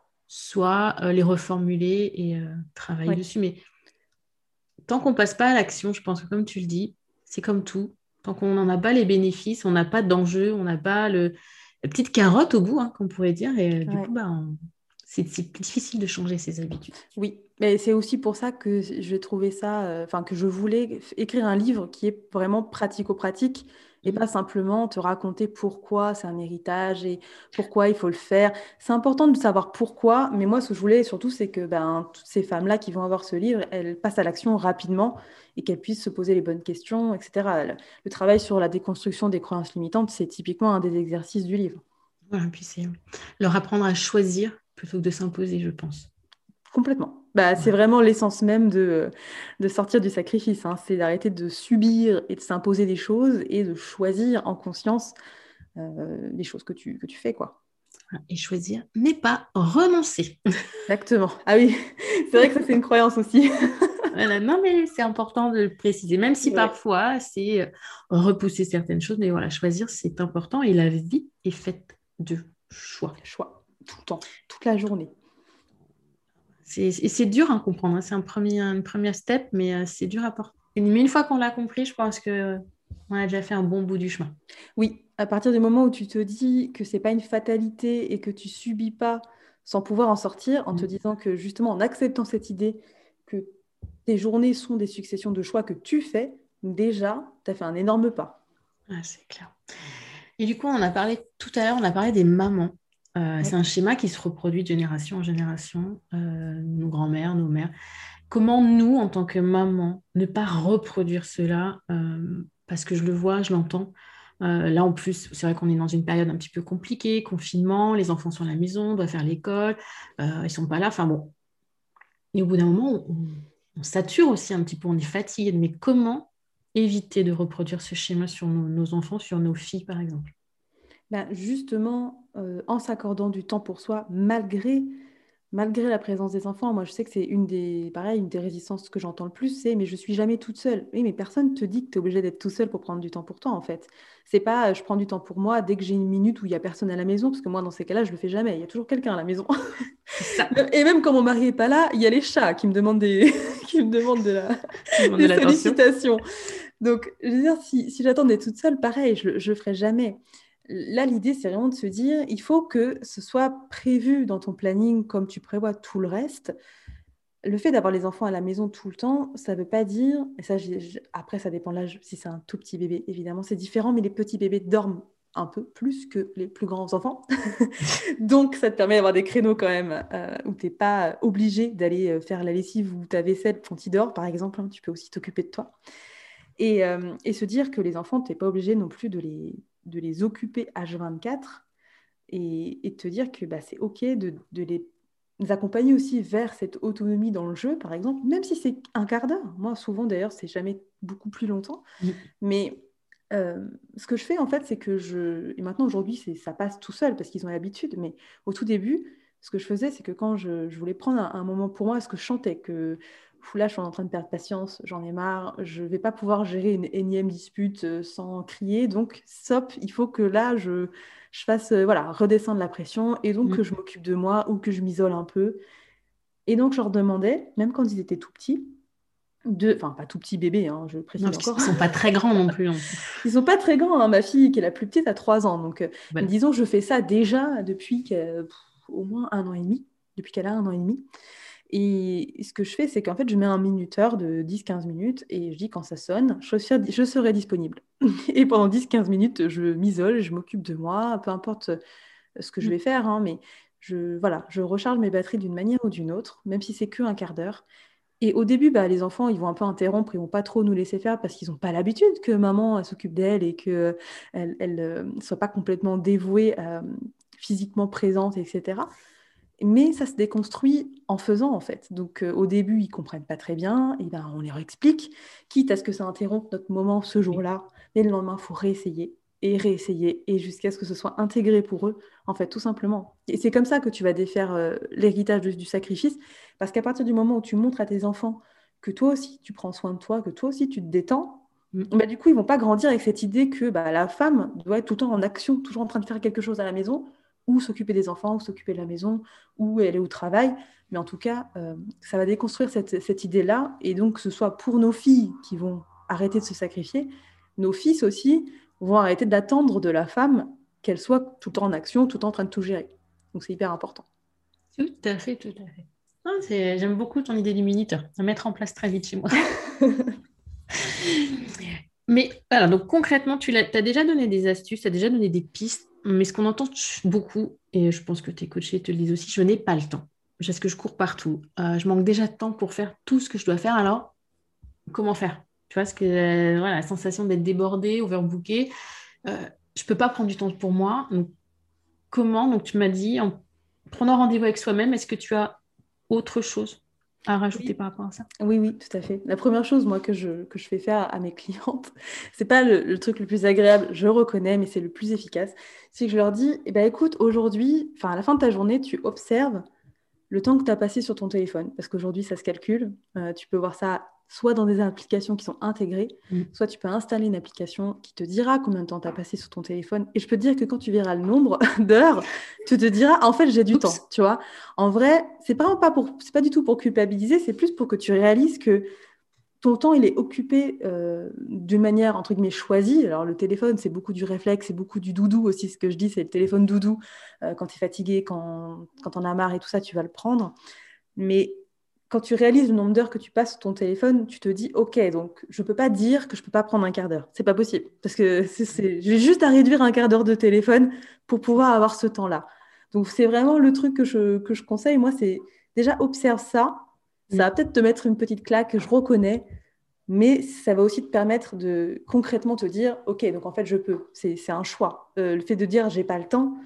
Speaker 1: soit euh, les reformuler et euh, travailler
Speaker 2: oui.
Speaker 1: dessus. Mais tant qu'on passe pas à l'action, je pense que comme tu le dis, c'est comme tout. Tant qu'on n'en a pas les bénéfices, on n'a pas d'enjeu, on n'a pas le, la petite carotte au goût, hein, qu'on pourrait dire. Et euh, du
Speaker 2: Ouais.
Speaker 1: coup, bah, on- c'est c'est difficile de changer ses habitudes.
Speaker 2: Oui, mais c'est aussi pour ça que j'ai trouvé ça, euh, enfin que je voulais f- écrire un livre qui est vraiment pratico-pratique et
Speaker 1: Mhm.
Speaker 2: pas simplement te raconter pourquoi c'est un héritage et pourquoi il faut le faire. C'est important de savoir pourquoi, mais moi ce que je voulais surtout c'est que ben, toutes ces femmes-là qui vont avoir ce livre, elles passent à l'action rapidement et qu'elles puissent se poser les bonnes questions, et cetera. Le, le travail sur la déconstruction des croyances limitantes, c'est typiquement un des exercices du livre.
Speaker 1: Voilà, puis c'est leur apprendre à choisir plutôt que de s'imposer, je pense.
Speaker 2: Complètement. Bah, c'est
Speaker 1: Voilà.
Speaker 2: vraiment l'essence même de, de sortir du sacrifice, hein. C'est d'arrêter de subir et de s'imposer des choses et de choisir en conscience euh, les choses que tu, que tu fais, quoi.
Speaker 1: Et choisir, mais pas renoncer.
Speaker 2: Exactement. Ah oui, c'est vrai que ça, c'est une croyance aussi.
Speaker 1: Voilà. Non, mais c'est important de le préciser, même si
Speaker 2: Ouais.
Speaker 1: parfois c'est euh, repousser certaines choses, mais voilà, choisir, c'est important et la vie est faite de choix.
Speaker 2: Choix, tout le temps, toute la journée.
Speaker 1: C'est, et c'est dur à comprendre, hein. C'est un premier, une première step, mais euh, c'est dur à porter. Mais une fois qu'on l'a compris, je pense que euh, on a déjà fait un bon bout du chemin.
Speaker 2: Oui, à partir du moment où tu te dis que c'est pas une fatalité et que tu subis pas sans pouvoir en sortir, en te
Speaker 1: Mm.
Speaker 2: disant que justement en acceptant cette idée que tes journées sont des successions de choix que tu fais, déjà, tu as fait un énorme pas.
Speaker 1: Ah, c'est clair. Et du coup, on a parlé tout à l'heure, on a parlé des mamans. Euh, c'est
Speaker 2: Oui.
Speaker 1: un schéma qui se reproduit de génération en génération, euh, nos grands-mères, nos mères. Comment nous, en tant que maman, ne pas reproduire cela euh, parce que je le vois, je l'entends. Euh, là, en plus, c'est vrai qu'on est dans une période un petit peu compliquée, confinement, les enfants sont à la maison, on doit faire l'école, euh, ils sont pas là. Enfin bon, et au bout d'un moment, on, on sature aussi un petit peu, on est fatigué. Mais comment éviter de reproduire ce schéma sur nos, nos enfants, sur nos filles, par exemple?
Speaker 2: Ben, justement, euh, en s'accordant du temps pour soi, malgré, malgré la présence des enfants, moi je sais que c'est une des, pareil, une des résistances que j'entends le plus, c'est mais je suis jamais toute seule. Oui, mais personne te dit que tu es obligé d'être tout seul pour prendre du temps pour toi, en fait. C'est pas euh, je prends du temps pour moi dès que j'ai une minute où il y a personne à la maison, parce que moi dans ces cas-là, je le fais jamais. Il y a toujours quelqu'un à la maison.
Speaker 1: C'est ça,
Speaker 2: Et même quand mon mari est pas là, il y a les chats qui me demandent des, qui me demandent de la...
Speaker 1: qui demande de
Speaker 2: des
Speaker 1: l'attention.
Speaker 2: sollicitations. Donc, je veux dire, si, si j'attendais toute seule, pareil, je ne le ferais jamais. Là, l'idée, c'est vraiment de se dire, il faut que ce soit prévu dans ton planning comme tu prévois tout le reste. Le fait d'avoir les enfants à la maison tout le temps, ça ne veut pas dire, et ça, j'ai- j'ai- après, ça dépend de l'âge, si c'est un tout petit bébé, évidemment, c'est différent, mais les petits bébés dorment un peu plus que les plus grands enfants. Donc, ça te permet d'avoir des créneaux quand même euh, où tu n'es pas obligé d'aller euh, faire la lessive ou ta vaisselle quand il dort, par exemple, hein. Tu peux aussi t'occuper de toi. Et, euh, et se dire que les enfants, tu n'es pas obligé non plus de les, de les occuper H vingt-quatre et, et te dire que bah, c'est OK de, de les accompagner aussi vers cette autonomie dans le jeu, par exemple, même si c'est un quart d'heure. Moi, souvent, d'ailleurs, c'est jamais beaucoup plus longtemps.
Speaker 1: Mm.
Speaker 2: Mais euh, ce que je fais, en fait, c'est que je... Et maintenant, aujourd'hui, c'est, ça passe tout seul parce qu'ils ont l'habitude. Mais au tout début, ce que je faisais, c'est que quand je, je voulais prendre un, un moment pour moi, ce que je chantais, que Fou, là, je suis en train de perdre patience, j'en ai marre, je vais pas pouvoir gérer une énième dispute euh, sans crier. Donc, stop, il faut que là, je, je fasse euh, voilà, redescendre la pression et donc que
Speaker 1: Mm.
Speaker 2: je m'occupe de moi ou que je m'isole un peu. Et donc, je leur demandais, même quand ils étaient tout petits, de... enfin, pas tout petits bébés, hein, je
Speaker 1: Non,
Speaker 2: précise
Speaker 1: parce qu'ils
Speaker 2: encore.
Speaker 1: ne sont pas très grands non plus, hein.
Speaker 2: Ils sont pas très grands, hein. Ma fille, qui est la plus petite, a trois ans. Donc, euh, mais
Speaker 1: Voilà.
Speaker 2: disons, je fais ça déjà depuis qu'elle- pff, au moins un an et demi, depuis qu'elle a un an et demi. Et ce que je fais, c'est qu'en fait, je mets un minuteur de dix quinze minutes et je dis quand ça sonne, je serai, je serai disponible. Et pendant dix quinze minutes, je m'isole, je m'occupe de moi, peu importe euh, ce que je
Speaker 1: Mm.
Speaker 2: vais faire, hein, mais je, voilà, je recharge mes batteries d'une manière ou d'une autre, même si c'est que un quart d'heure. Et au début, bah, les enfants, ils vont un peu interrompre, ils vont pas trop nous laisser faire parce qu'ils n'ont pas l'habitude que maman elle s'occupe d'elle et qu'elle elle, elle, euh, soit pas complètement dévouée, euh, physiquement présente, et cetera. Mais ça se déconstruit en faisant, en fait. Donc, euh, au début, ils comprennent pas très bien, et ben, on leur explique, quitte à ce que ça interrompe notre moment ce
Speaker 1: Oui.
Speaker 2: jour-là. Mais le lendemain, il faut réessayer et réessayer, et jusqu'à ce que ce soit intégré pour eux, en fait, tout simplement. Et c'est comme ça que tu vas défaire euh, l'héritage du, du sacrifice, parce qu'à partir du moment où tu montres à tes enfants que toi aussi, tu prends soin de toi, que toi aussi, tu te détends,
Speaker 1: Mm.
Speaker 2: bah, du coup, ils vont pas grandir avec cette idée que bah, la femme doit être tout le temps en action, toujours en train de faire quelque chose à la maison, ou s'occuper des enfants, ou s'occuper de la maison, ou aller au travail. Mais en tout cas, euh, ça va déconstruire cette, cette idée-là. Et donc, que ce soit pour nos filles qui vont arrêter de se sacrifier, nos fils aussi vont arrêter d'attendre de la femme qu'elle soit tout le temps en action, tout le temps en train de tout gérer. Donc, c'est hyper important.
Speaker 1: Tout à fait, tout à fait. Non, c'est... J'aime beaucoup ton idée du minuteur, à mettre en place très vite chez moi. Mais voilà, donc concrètement, tu as déjà donné des astuces, tu as déjà donné des pistes, mais ce qu'on entend beaucoup, et je pense que tes coachés te le disent aussi, je n'ai pas le temps. Parce que je cours partout. Euh, je manque déjà de temps pour faire tout ce que je dois faire. Alors, comment faire? Tu vois, ce que, euh, voilà, la sensation d'être débordée, overbookée. Euh, je ne peux pas prendre du temps pour moi. Donc, comment? Donc, tu m'as dit, en prenant rendez-vous avec soi-même, est-ce que tu as autre chose à rajouter
Speaker 2: Oui.
Speaker 1: par rapport à ça?
Speaker 2: Oui, oui, tout à fait. La première chose, moi, que je, que je fais faire à mes clientes, c'est pas le, le truc le plus agréable, je reconnais, mais c'est le plus efficace. C'est que je leur dis, eh ben, écoute, aujourd'hui, enfin, à la fin de ta journée, tu observes le temps que tu as passé sur ton téléphone, parce qu'aujourd'hui, ça se calcule. Euh, tu peux voir ça soit dans des applications qui sont intégrées,
Speaker 1: Mm.
Speaker 2: soit tu peux installer une application qui te dira combien de temps tu as passé sur ton téléphone. Et je peux te dire que quand tu verras le nombre d'heures, tu te diras, en fait, j'ai du
Speaker 1: Oups.
Speaker 2: temps, tu vois. En vrai, c'est vraiment pas pour, c'est pas du tout pour culpabiliser, c'est plus pour que tu réalises que ton temps, il est occupé euh, d'une manière, entre guillemets, choisie. Alors, le téléphone, c'est beaucoup du réflexe, c'est beaucoup du doudou aussi. Ce que je dis, c'est le téléphone doudou. Euh, quand tu es fatigué, quand, quand on a marre et tout ça, tu vas le prendre. Mais quand tu réalises le nombre d'heures que tu passes sur ton téléphone, tu te dis, OK, donc je ne peux pas dire que je ne peux pas prendre un quart d'heure. C'est pas possible. Parce que c'est, c'est... je vais juste à réduire un quart d'heure de téléphone pour pouvoir avoir ce temps-là. Donc, c'est vraiment le truc que je, que je conseille. Moi, c'est déjà observe ça. Ça
Speaker 1: Mm.
Speaker 2: va peut-être te mettre une petite claque, je reconnais, mais ça va aussi te permettre de concrètement te dire, OK, donc en fait, je peux. C'est, c'est un choix. Euh, le fait de dire, j'ai pas le temps,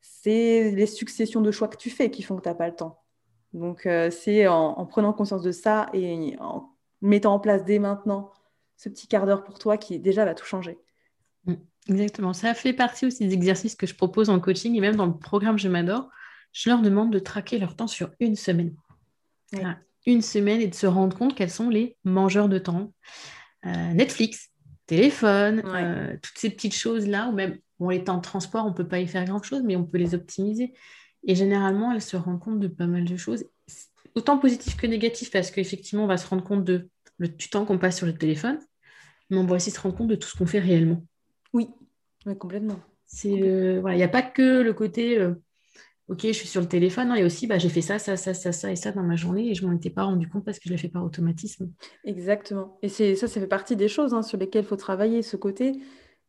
Speaker 2: c'est les successions de choix que tu fais qui font que tu n'as pas le temps. Donc, euh, c'est en, en prenant conscience de ça et en mettant en place dès maintenant ce petit quart d'heure pour toi qui déjà va tout changer.
Speaker 1: Mm. Exactement. Ça fait partie aussi des exercices que je propose en coaching et même dans le programme Je m'adore. Je leur demande de traquer leur temps sur une semaine.
Speaker 2: Oui.
Speaker 1: Voilà. Une semaine et de se rendre compte quels sont les mangeurs de temps. Euh, Netflix, téléphone,
Speaker 2: Ouais.
Speaker 1: euh, toutes ces petites choses-là, ou même bon, les temps de transport, on ne peut pas y faire grand-chose, mais on peut les optimiser. Et généralement, elles se rendent compte de pas mal de choses, autant positif que négatif, parce qu'effectivement, on va se rendre compte de le, du temps qu'on passe sur le téléphone, mais on va aussi se rendre compte de tout ce qu'on fait réellement.
Speaker 2: Oui, ouais, complètement.
Speaker 1: C'est,
Speaker 2: Complètement.
Speaker 1: euh, voilà, il n'y a pas que le côté, euh, ok, je suis sur le téléphone, non, il y a aussi, bah, j'ai fait ça, ça, ça, ça, ça et ça dans ma journée et je ne m'en étais pas rendu compte parce que je l'ai fait par automatisme.
Speaker 2: Exactement. Et c'est, ça, ça fait partie des choses hein, sur lesquelles il faut travailler. Ce côté,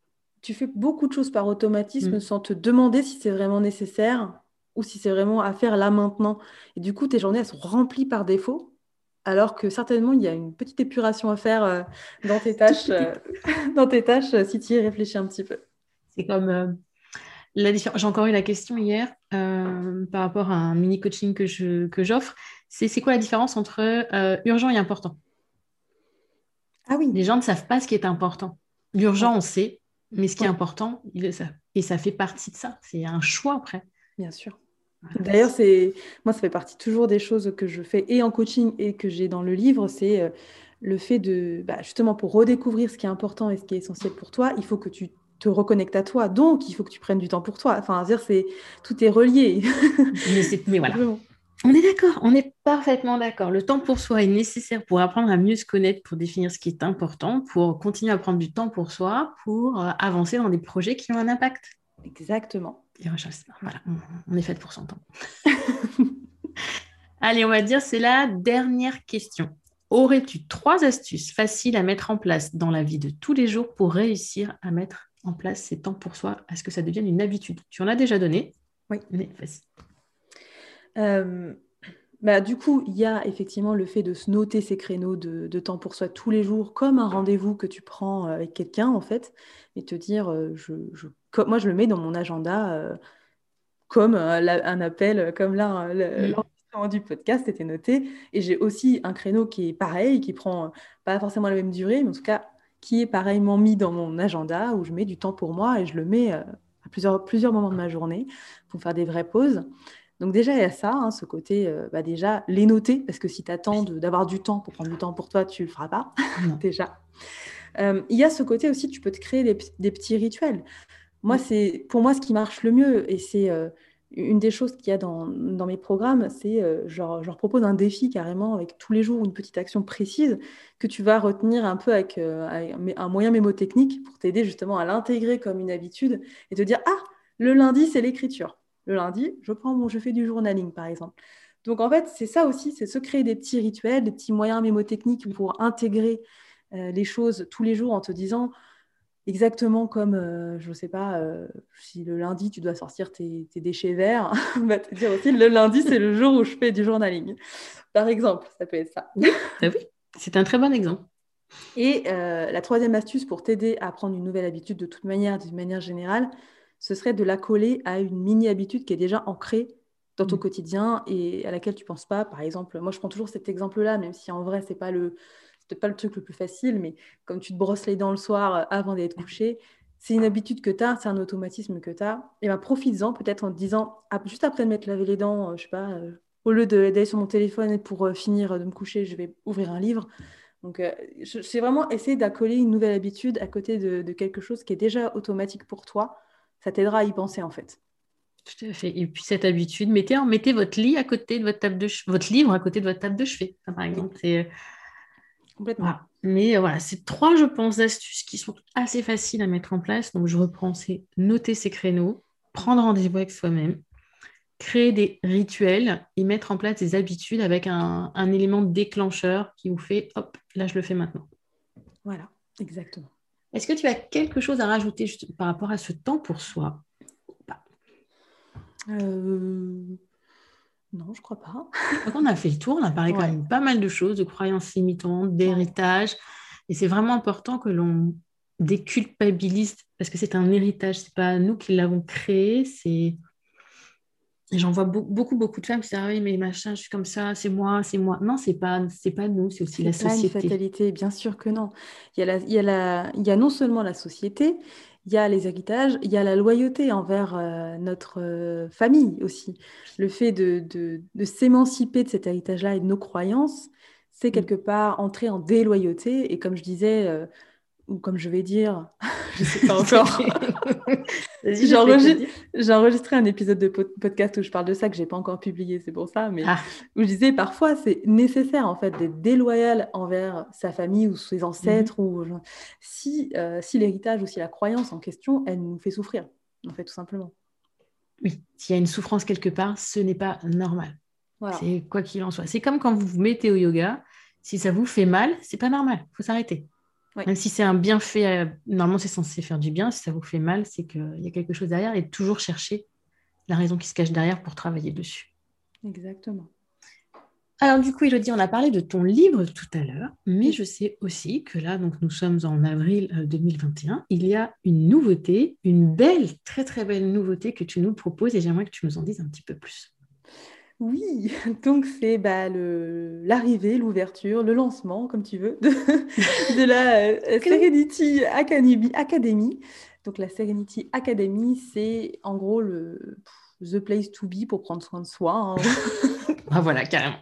Speaker 2: tu fais beaucoup de choses par automatisme
Speaker 1: Mm.
Speaker 2: sans te demander si c'est vraiment nécessaire ou si c'est vraiment à faire là maintenant. Et du coup, tes journées, elles sont remplies par défaut, alors que certainement, il y a une petite épuration à faire euh, dans tes
Speaker 1: Toute
Speaker 2: tâches, euh,
Speaker 1: petite.
Speaker 2: dans tes tâches euh, si tu y réfléchis un petit peu.
Speaker 1: C'est comme euh, la différence. J'ai encore eu la question hier euh, par rapport à un mini coaching que je, que j'offre. C'est c'est quoi la différence entre euh, urgent et important?
Speaker 2: Ah oui,
Speaker 1: Les gens ne savent pas ce qui est important.
Speaker 2: oui,
Speaker 1: L'urgent, on sait, mais ce qui est
Speaker 2: oui,
Speaker 1: important, ils le savent. Et ça fait partie de ça. C'est un choix après.
Speaker 2: bien sûr.
Speaker 1: Voilà.
Speaker 2: D'ailleurs, c'est moi, ça fait partie toujours des choses que je fais et en coaching et que j'ai dans le livre, c'est euh, le fait de, bah, justement, pour redécouvrir ce qui est important et ce qui est essentiel pour toi, il faut que tu te reconnectes à toi. Donc, il faut que tu prennes du temps pour toi. Enfin, à dire, c'est tout est relié.
Speaker 1: Mais, c'est- mais voilà.
Speaker 2: Simplement.
Speaker 1: On est d'accord, on est parfaitement d'accord. Le temps pour soi est nécessaire pour apprendre à mieux se connaître, pour définir ce qui est important, pour continuer à prendre du temps pour soi, pour euh, avancer dans des projets qui ont un impact.
Speaker 2: Exactement.
Speaker 1: Et recherche- voilà, on, on est fait pour s'entendre. Allez, on va dire, c'est la dernière question. Aurais-tu trois astuces faciles à mettre en place dans la vie de tous les jours pour réussir à mettre en place ces temps pour soi, à ce que ça devienne une habitude? Tu en as déjà donné,
Speaker 2: Oui.
Speaker 1: mais facile.
Speaker 2: Euh, Bah, du coup, il y a effectivement le fait de se noter ces créneaux de, de temps pour soi tous les jours, comme un rendez-vous que tu prends euh, avec quelqu'un, en fait, et te dire, euh, je, je- comme- moi, je le mets dans mon agenda euh, comme euh, la- un appel, euh, comme là, hein, le-
Speaker 1: Mm.
Speaker 2: l'enregistrement du podcast était noté. Et j'ai aussi un créneau qui est pareil, qui prend euh, pas forcément la même durée, mais en tout cas, qui est pareillement mis dans mon agenda, où je mets du temps pour moi et je le mets euh, à plusieurs, plusieurs moments de ma journée pour faire des vraies pauses. Donc déjà, il y a ça, hein, ce côté, euh, bah déjà, les noter, parce que si tu attends d'avoir du temps pour prendre du temps pour toi, tu ne le feras pas,
Speaker 1: Non.
Speaker 2: déjà. Euh, il y a ce côté aussi, tu peux te créer des, p- des petits rituels. Moi,
Speaker 1: Mm.
Speaker 2: c'est pour moi ce qui marche le mieux, et c'est euh, une des choses qu'il y a dans, dans mes programmes, c'est euh, genre, je leur propose un défi carrément avec tous les jours une petite action précise que tu vas retenir un peu avec, euh, avec un un moyen mémotechnique pour t'aider justement à l'intégrer comme une habitude et te dire, ah, Le lundi, c'est l'écriture. Le lundi, je prends mon, je fais du journaling, par exemple. Donc, en fait, c'est ça aussi, c'est se créer des petits rituels, des petits moyens mémotechniques pour intégrer euh, les choses tous les jours en te disant exactement comme, euh, je ne sais pas, euh, si le lundi, tu dois sortir tes, tes déchets verts, on va te dire aussi, le lundi, c'est le jour où je fais du journaling. Par exemple, ça peut être ça.
Speaker 1: Oui, bah oui, c'est un très bon exemple.
Speaker 2: Et euh, la troisième astuce pour t'aider à prendre une nouvelle habitude de toute manière, d'une manière générale, ce serait de la coller à une mini-habitude qui est déjà ancrée dans ton
Speaker 1: Mm.
Speaker 2: quotidien et à laquelle tu ne penses pas. Par exemple, moi, je prends toujours cet exemple-là, même si en vrai, ce n'est pas le, c'est peut-être pas le truc le plus facile, mais comme tu te brosses les dents le soir euh, avant d'être couché, c'est une habitude que tu as, c'est un automatisme que tu as. Et ben, profites-en peut-être en te disant, ah, juste après de m'être lavé les dents, euh, je sais pas, euh, au lieu de- d'aller sur mon téléphone et pour euh, finir de me coucher, je vais ouvrir un livre. Donc, euh, je- c'est vraiment essayer d'accoler une nouvelle habitude à côté de, de quelque chose qui est déjà automatique pour toi. Ça t'aidera à y penser, en fait.
Speaker 1: Tout à fait. Et puis cette habitude, mettez, mettez votre lit à côté de votre table de che- votre livre à côté de votre table de chevet, ça, par
Speaker 2: Oui,
Speaker 1: exemple. C'est, euh,
Speaker 2: complètement.
Speaker 1: voilà. Mais euh, voilà, c'est trois, je pense, astuces qui sont assez faciles à mettre en place. Donc je reprends, c'est noter ses créneaux,
Speaker 2: Mm.
Speaker 1: prendre rendez-vous avec soi-même, créer des rituels et mettre en place des habitudes avec un, un élément déclencheur qui vous fait, hop, là je le fais maintenant.
Speaker 2: Voilà, exactement.
Speaker 1: Est-ce que tu as quelque chose à rajouter juste par rapport à ce temps pour soi? Bah,
Speaker 2: Euh, Non, je crois pas.
Speaker 1: je crois qu'on a fait le tour, on a parlé quand
Speaker 2: Ouais,
Speaker 1: même pas mal de choses, de croyances limitantes,
Speaker 2: ouais.
Speaker 1: d'héritage. Et c'est vraiment important que l'on déculpabilise, parce que c'est un héritage, c'est pas nous qui l'avons créé, c'est... Et j'en vois beau- beaucoup, beaucoup de femmes qui disent, ah oui, mais machin, je suis comme ça, c'est moi, c'est moi. Non, c'est pas, c'est pas nous, c'est aussi
Speaker 2: C'est
Speaker 1: la
Speaker 2: pas une
Speaker 1: société.
Speaker 2: fatalité, bien sûr que non. Il y a la- il y a la- il y a non seulement la société, il y a les héritages, il y a la loyauté envers euh, notre euh, famille aussi. Le fait de, de, de s'émanciper de cet héritage-là et de nos croyances, c'est
Speaker 1: Mm.
Speaker 2: quelque part entrer en déloyauté. Et comme je disais, euh, ou comme je vais dire, je sais pas encore.
Speaker 1: Vas-y, je
Speaker 2: J'ai
Speaker 1: te laisse le
Speaker 2: enregistré,
Speaker 1: dire.
Speaker 2: j'ai enregistré un épisode de pod- podcast où je parle de ça que j'ai pas encore publié, c'est pour ça, mais
Speaker 1: Ah,
Speaker 2: où je disais parfois c'est nécessaire en fait d'être déloyal envers sa famille ou ses
Speaker 1: mhm.
Speaker 2: ancêtres ou si, euh, si l'héritage ou si la croyance en question, elle nous fait souffrir, en fait tout simplement.
Speaker 1: Oui, s'il y a une souffrance quelque part, ce n'est pas normal.
Speaker 2: Voilà.
Speaker 1: C'est quoi qu'il en soit. C'est comme quand vous vous mettez au yoga. Si ça vous fait mal, c'est pas normal. Il faut s'arrêter.
Speaker 2: Oui,
Speaker 1: Même si c'est un bienfait, euh, normalement c'est censé faire du bien. Si ça vous fait mal, c'est qu'il y a quelque chose derrière et toujours chercher la raison qui se cache derrière pour travailler dessus.
Speaker 2: exactement.
Speaker 1: Alors du coup, Elodie, on a parlé de ton livre tout à l'heure, mais
Speaker 2: Oui.
Speaker 1: je sais aussi que là, donc nous sommes en avril euh, deux mille vingt et un, il y a une nouveauté, une belle, très très belle nouveauté que tu nous proposes et j'aimerais que tu nous en dises un petit peu plus.
Speaker 2: Oui, donc c'est bah, le, l'arrivée, l'ouverture, le lancement, comme tu veux, de, de la euh,
Speaker 1: Ok.
Speaker 2: Serenity Academy, Academy. Donc la Serenity Academy, c'est en gros le pff, the place to be pour prendre soin de soi, hein.
Speaker 1: Ah voilà, carrément.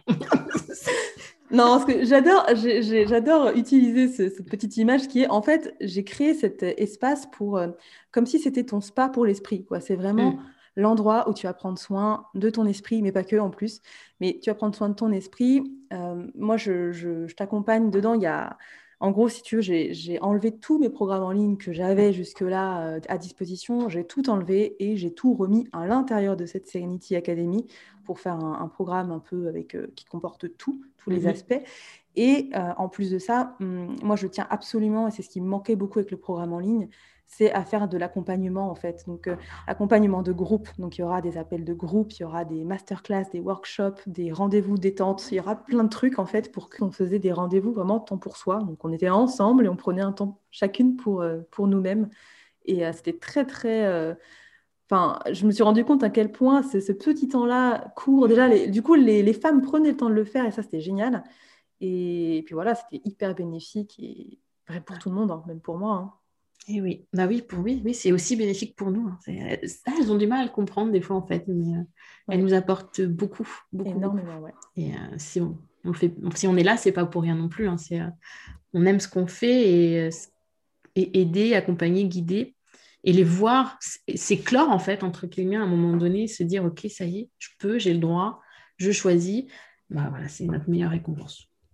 Speaker 2: Non, parce que j'adore, j'ai- j'ai- j'adore utiliser ce- cette petite image qui est, en fait, j'ai créé cet euh, espace pour, euh, comme si c'était ton spa pour l'esprit, quoi. C'est vraiment
Speaker 1: Hmm.
Speaker 2: l'endroit où tu vas prendre soin de ton esprit, mais pas que en plus. Mais tu vas prendre soin de ton esprit. Euh, moi, je, je- je t'accompagne dedans. Il y a, en gros, si tu veux, j'ai, j'ai enlevé tous mes programmes en ligne que j'avais jusque-là euh, à disposition. J'ai tout enlevé et j'ai tout remis à l'intérieur de cette Serenity Academy pour faire un, un programme un peu avec, euh, qui comporte tout, tous les
Speaker 1: Mhm.
Speaker 2: aspects. Et euh, en plus de ça, hum, moi, je tiens absolument, et c'est ce qui me manquait beaucoup avec le programme en ligne, c'est à faire de l'accompagnement, en fait. Donc, euh, accompagnement de groupe. Donc, il y aura des appels de groupe, il y aura des masterclass, des workshops, des rendez-vous détente. Il y aura plein de trucs, en fait, pour qu'on faisait des rendez-vous vraiment temps pour soi. Donc, on était ensemble et on prenait un temps chacune pour, euh, pour nous-mêmes. Et euh, c'était très, très... euh, Enfin, je me suis rendu compte à quel point ce, ce petit temps-là court. Déjà, les- du coup, les, les femmes prenaient le temps de le faire et ça, c'était génial. Et, puis voilà, c'était hyper bénéfique et vrai pour tout le monde, hein, même pour moi, hein.
Speaker 1: Et oui, bah oui, pour oui, oui, c'est aussi bénéfique pour nous, hein. C'est- ça, elles ont du mal à le comprendre des fois en fait, mais euh, elles
Speaker 2: Ouais,
Speaker 1: nous apportent beaucoup, beaucoup, beaucoup.
Speaker 2: énormément, ouais.
Speaker 1: Et euh, si on, on le fait, si on est là, c'est pas pour rien non plus, hein. C'est, euh, on aime ce qu'on fait et, euh, et aider, accompagner, guider et les voir s- s'éclore en fait entre guillemets à un moment donné, se dire ok, ça y est, je peux, j'ai le droit, je choisis. Bah voilà, c'est notre meilleure récompense.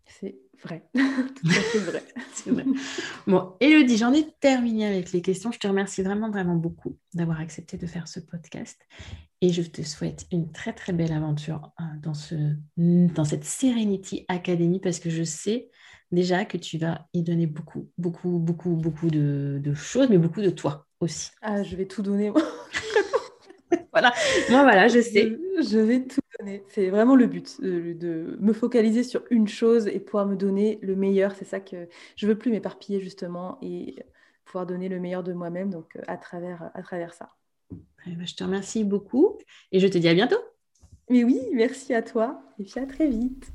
Speaker 2: C'est vrai, tout à fait vrai.
Speaker 1: C'est vrai. Bon, Élodie, j'en ai terminé avec les questions. Je te remercie vraiment, vraiment beaucoup d'avoir accepté de faire ce podcast. Et je te souhaite une très, très belle aventure euh, dans, ce, dans cette Serenity Academy parce que je sais déjà que tu vas y donner beaucoup, beaucoup, beaucoup, beaucoup de, de choses, mais beaucoup de toi aussi.
Speaker 2: Ah, je vais tout donner.
Speaker 1: Voilà, moi, voilà, je sais.
Speaker 2: Je, je vais tout donner. C'est vraiment le but, de, de me focaliser sur une chose et pouvoir me donner le meilleur. C'est ça que je veux plus m'éparpiller justement et pouvoir donner le meilleur de moi-même, donc euh, à travers, à travers ça.
Speaker 1: Eh ben, je te remercie beaucoup et je te dis à bientôt.
Speaker 2: Mais oui, merci à toi et puis à très vite.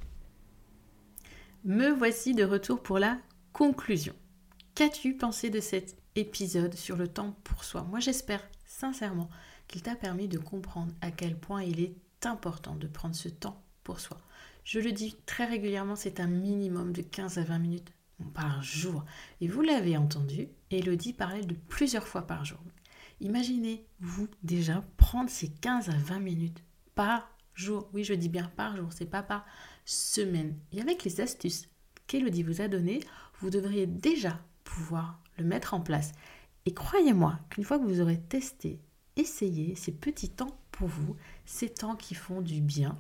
Speaker 1: Me voici de retour pour la conclusion. Qu'as-tu pensé de cet épisode sur le temps pour soi? Moi, j'espère sincèrement qu'il t'a permis de comprendre à quel point il est important de prendre ce temps pour soi. Je le dis très régulièrement, c'est un minimum de quinze à vingt minutes par jour. Et vous l'avez entendu, Élodie parlait de plusieurs fois par jour. Imaginez-vous déjà prendre ces quinze à vingt minutes par jour. Oui, je dis bien par jour, c'est pas par semaine. Et avec les astuces qu'Élodie vous a données, vous devriez déjà pouvoir le mettre en place. Et croyez-moi qu'une fois que vous aurez testé, essayé ces petits temps pour vous, ces temps qui font du bien,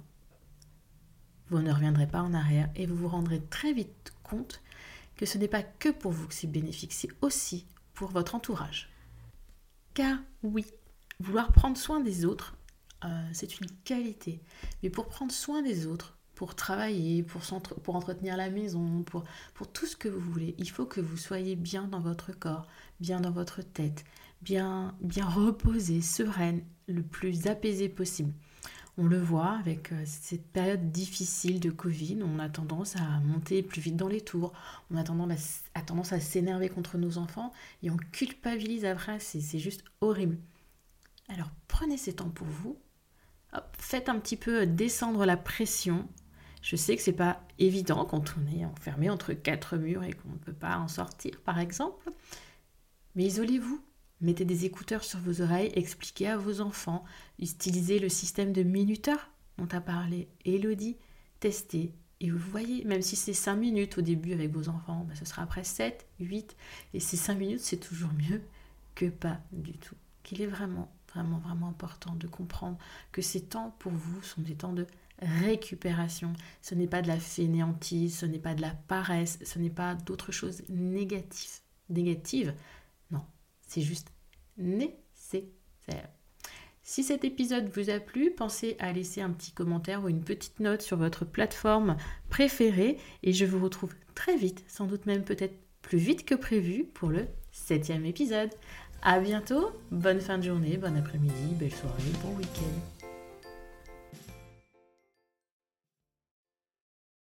Speaker 1: vous ne reviendrez pas en arrière et vous vous rendrez très vite compte que ce n'est pas que pour vous que c'est bénéfique, c'est aussi pour votre entourage. Car oui, vouloir prendre soin des autres, euh, c'est une qualité. Mais pour prendre soin des autres, pour travailler, pour, pour entretenir la maison, pour, pour tout ce que vous voulez, il faut que vous soyez bien dans votre corps, bien dans votre tête, bien, bien reposée, sereine, le plus apaisée possible. On le voit avec cette période difficile de Covid, on a tendance à monter plus vite dans les tours, on a tendance à, a tendance à s'énerver contre nos enfants et on culpabilise après, c'est, c'est juste horrible. Alors prenez ces temps pour vous, hop, faites un petit peu descendre la pression. Je sais que c'est pas évident quand on est enfermé entre quatre murs et qu'on ne peut pas en sortir par exemple, mais isolez-vous. Mettez des écouteurs sur vos oreilles, expliquez à vos enfants, utilisez le système de minuteur dont a parlé Élodie, testez. Et vous voyez, même si c'est cinq minutes au début avec vos enfants, ben ce sera après sept, huit. Et ces cinq minutes, c'est toujours mieux que pas du tout. Qu'il est vraiment, vraiment, vraiment important de comprendre que ces temps pour vous sont des temps de récupération. Ce n'est pas de la fainéantise, ce n'est pas de la paresse, ce n'est pas d'autres choses négatives. négatives. Non, c'est juste nécessaire. Si cet épisode vous a plu, pensez à laisser un petit commentaire ou une petite note sur votre plateforme préférée et je vous retrouve très vite, sans doute même peut-être plus vite que prévu pour le septième épisode. À bientôt, bonne fin de journée, bon après-midi, belle soirée, bon week-end.